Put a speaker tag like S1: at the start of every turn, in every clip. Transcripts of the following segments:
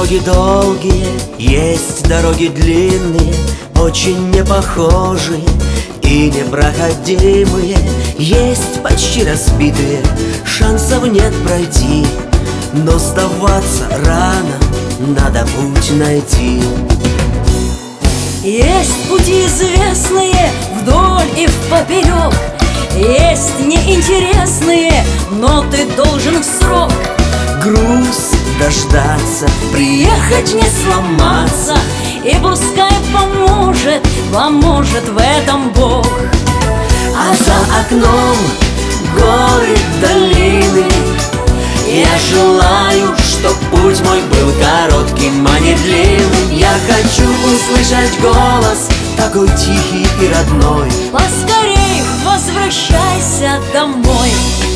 S1: дороги долгие, есть дороги длинные, очень непохожие и непроходимые. Есть почти разбитые, шансов нет пройти, но сдаваться рано, надо путь найти.
S2: Есть пути известные вдоль и впоперек, есть неинтересные, но ты должен в срок.
S1: Груз дождаться,
S2: Приехать не сломаться, и пускай поможет в этом Бог.
S1: а за окном горы, долины. Я желаю, чтоб путь мой был коротким, а не длинным. Я хочу услышать голос, такой тихий и родной.
S2: Поскорей возвращайся домой.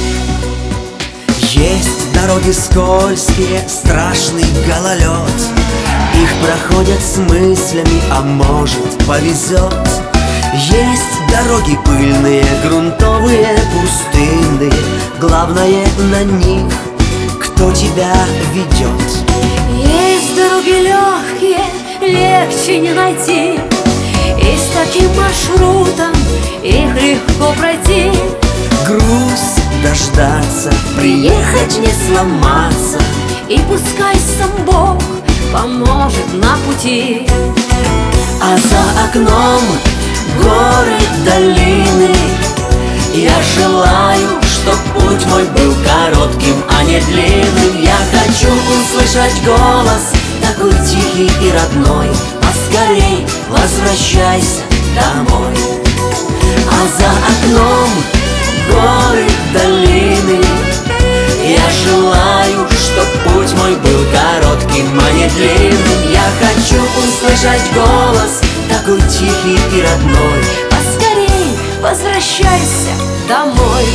S1: Есть дороги скользкие, страшный гололед. Их проходят с мыслями, а может повезет. Есть дороги пыльные, грунтовые, пустынные. Главное на них, кто тебя ведет.
S2: Есть дороги легкие, легче не найти, и с таким маршрутом их легко пройти.
S1: Груз дождаться,
S2: Приехать не сломаться, и пускай сам Бог поможет на пути.
S1: а за окном горы, долины. Я желаю, чтоб путь мой был коротким, а не длинным. Я хочу услышать голос, такой тихий и родной. Поскорей возвращайся домой. А за окном горы, долины. Я желаю, чтоб путь мой был коротким, а не длинным. Я хочу услышать голос, такой тихий и родной.
S2: Поскорей возвращайся домой.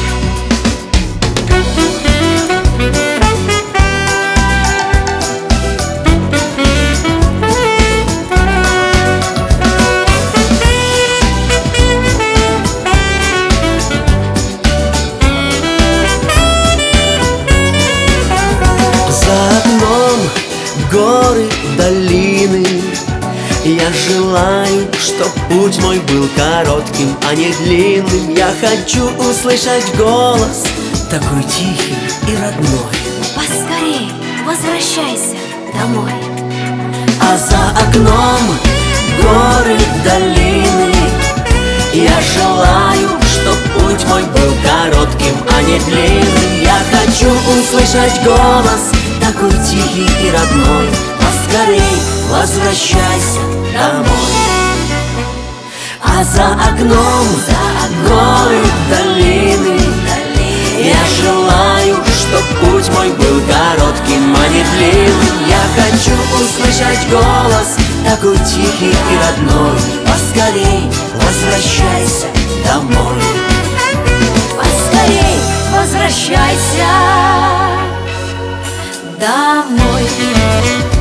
S1: За окном горы, долины. Я желаю, чтоб путь мой был коротким, а не длинным. Я хочу услышать голос, такой тихий и родной.
S2: Поскорей возвращайся домой.
S1: А за окном горы, долины. Я желаю, чтоб путь мой был коротким, а не длинным. Я хочу услышать голос, такой тихий и родной. Поскорей возвращайся домой. А за окном горы, долины. Я желаю, чтоб путь мой был коротким, а не длинным. Я хочу услышать голос, такой тихий и родной. Поскорей возвращайся домой.
S2: Поскорей возвращайся домой.